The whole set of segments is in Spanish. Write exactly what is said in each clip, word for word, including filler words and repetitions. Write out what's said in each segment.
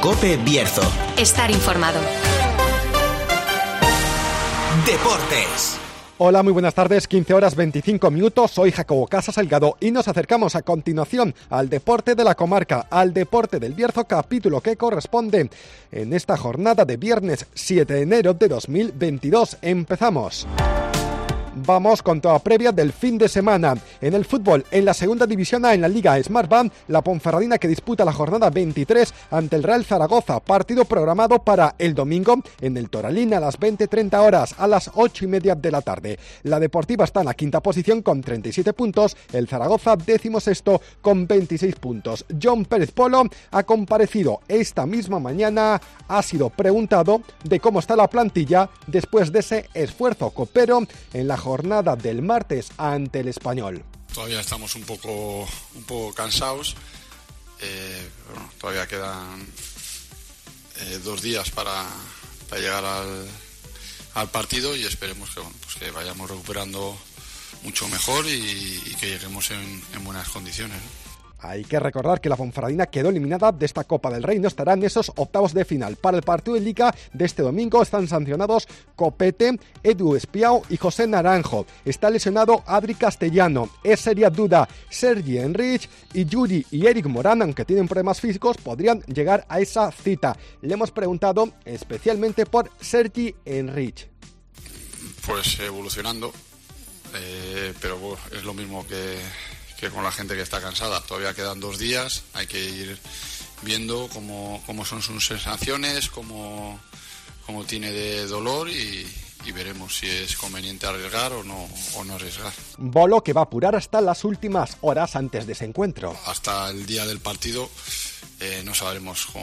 COPE Bierzo. Estar informado. Deportes. Hola, muy buenas tardes, quince horas veinticinco minutos, soy Jacobo Casa Salgado y nos acercamos a continuación al deporte de la comarca, al deporte del Bierzo, capítulo que corresponde en esta jornada de viernes siete de enero de dos mil veintidós. Empezamos. Vamos con toda previa del fin de semana. En el fútbol, en la segunda división A, en la Liga Smartbank, la Ponferradina que disputa la jornada veintitrés ante el Real Zaragoza. Partido programado para el domingo en el Toralín a las veinte treinta horas, a las ocho y media de la tarde. La Deportiva está en la quinta posición con treinta y siete puntos, el Zaragoza décimo sexto con veintiséis puntos. John Pérez Polo ha comparecido esta misma mañana, ha sido preguntado de cómo está la plantilla después de ese esfuerzo copero en la jornada jornada del martes ante el Español. Todavía estamos un poco un poco cansados, eh, bueno, todavía quedan eh, dos días para, para llegar al, al partido y esperemos que, bueno, pues que vayamos recuperando mucho mejor y, y que lleguemos en, en buenas condiciones, ¿no? Hay que recordar que la Ponferradina quedó eliminada de esta Copa del Rey, no estará en esos octavos de final. Para el partido de Liga de este domingo están sancionados Copete, Edu Espiao y José Naranjo. Está lesionado Adri Castellano, es seria duda Sergi Enrich y Yuri y Eric Morán, aunque tienen problemas físicos, podrían llegar a esa cita. Le hemos preguntado especialmente por Sergi Enrich. Pues evolucionando, eh, pero bueno, es lo mismo que... que con la gente que está cansada. Todavía quedan dos días, hay que ir viendo cómo, cómo son sus sensaciones, cómo, cómo tiene de dolor y, y veremos si es conveniente arriesgar o no, o no arriesgar. Bolo que va a apurar hasta las últimas horas antes de ese encuentro. Hasta el día del partido eh, no sabremos con,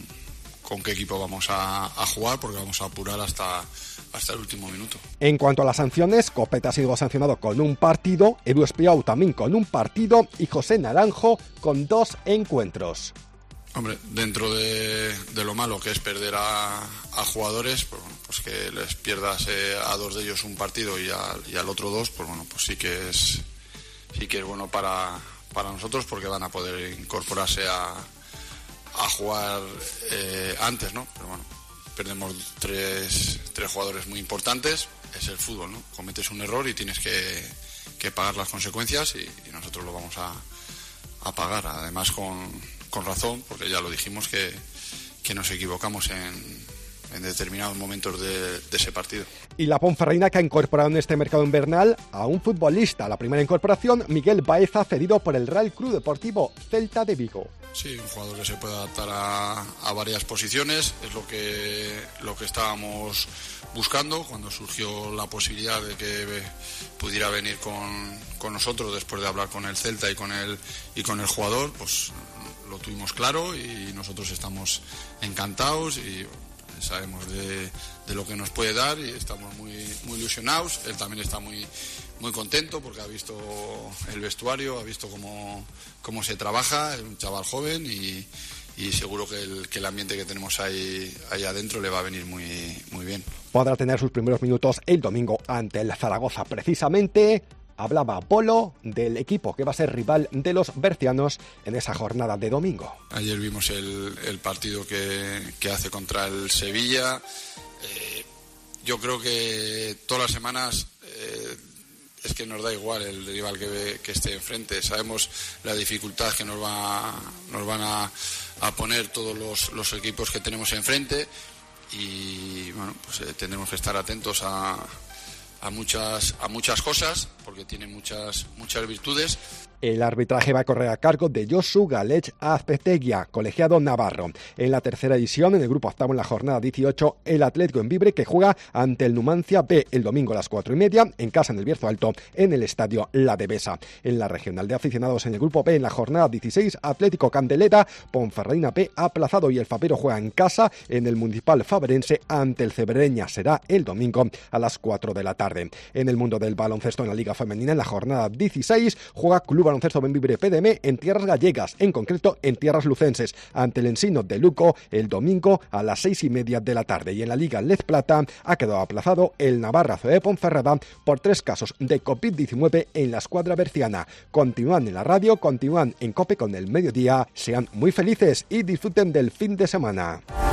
con qué equipo vamos a, a jugar, porque vamos a apurar hasta... hasta el último minuto. En cuanto a las sanciones, Copete ha sido sancionado con un partido, Edu Espiau también con un partido y José Naranjo con dos encuentros. Hombre, dentro de, de lo malo que es perder a, a jugadores, pues, bueno, pues que les pierdas eh, a dos de ellos un partido y, a, y al otro dos, pues bueno, pues sí que es sí que es bueno para, para nosotros, porque van a poder incorporarse a, a jugar eh, antes, ¿no? Pero bueno, perdemos tres, tres jugadores muy importantes, es el fútbol, ¿no? Cometes un error y tienes que, que pagar las consecuencias y, y nosotros lo vamos a, a pagar, además con, con razón, porque ya lo dijimos que, que nos equivocamos en, en determinados momentos de, de ese partido. Y la Ponferradina que ha incorporado en este mercado invernal a un futbolista. La primera incorporación, Miguel Baeza, cedido por el Real Club Deportivo Celta de Vigo. Sí, un jugador que se puede adaptar a, a varias posiciones, es lo que, lo que estábamos buscando cuando surgió la posibilidad de que pudiera venir con, con nosotros después de hablar con el Celta y con el, y con el jugador, pues lo tuvimos claro y nosotros estamos encantados y sabemos de, de lo que nos puede dar y estamos muy, muy ilusionados. Él también está muy, muy contento porque ha visto el vestuario, ha visto cómo, cómo se trabaja, es un chaval joven y, y seguro que el, que el ambiente que tenemos ahí, ahí adentro le va a venir muy, muy bien. Podrá tener sus primeros minutos el domingo ante el Zaragoza. Precisamente hablaba Bolo del equipo que va a ser rival de los bercianos en esa jornada de domingo. Ayer vimos el, el partido que, que hace contra el Sevilla. Eh, yo creo que todas las semanas eh, es que nos da igual el rival que, que esté enfrente. Sabemos la dificultad que nos, va, nos van a, a poner todos los, los equipos que tenemos enfrente y bueno, pues eh, tendremos que estar atentos a a muchas a muchas cosas porque tiene muchas muchas virtudes. El arbitraje va a correr a cargo de Josu Galech Azpetegia, colegiado navarro. En la tercera edición, en el grupo octavo en la jornada dieciocho, el Atlético en Vibre, que juega ante el Numancia B el domingo a las cuatro y media, en casa en el Bierzo Alto, en el estadio La Devesa. En la regional de aficionados en el grupo B, en la jornada dieciséis, Atlético Candeleta, Ponferradina B aplazado y el Fabero juega en casa en el Municipal Faberense ante el Cebreña. Será el domingo a las cuatro de la tarde. En el mundo del baloncesto en la Liga Femenina, en la jornada dieciséis, juega Club Baloncesto Bembibre P D M en tierras gallegas, en concreto en tierras lucenses, ante el Ensino de Luco el domingo a las seis y media de la tarde. Y en la Liga Lez Plata ha quedado aplazado el Navarra C E Ponferrada por tres casos de covid diecinueve en la escuadra berciana. Continúan en la radio, continúan en COPE con el mediodía. Sean muy felices y disfruten del fin de semana.